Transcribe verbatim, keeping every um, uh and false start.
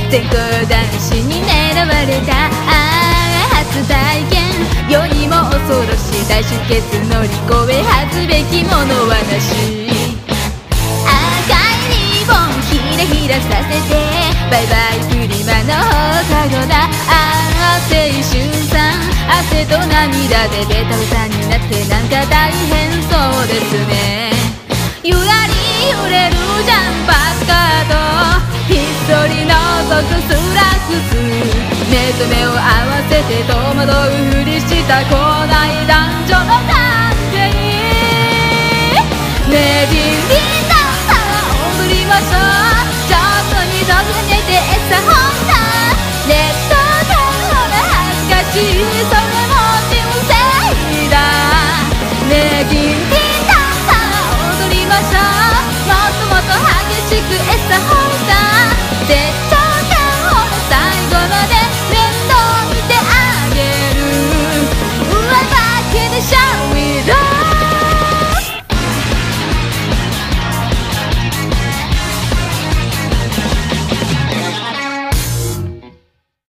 全校男子に狙われた初体験、世にも恐ろしい大出血乗り越え恥ずべきものはなし。赤いリボンひらひらさせてバイバイフリマの放課後だ。ああ青春さん、汗と涙でベタベタになってなんか大変そうですね。ゆらり揺れるジャンパースカート、ひっそり覗くスラックス、目と目を合わせて戸惑うふりしたこないだ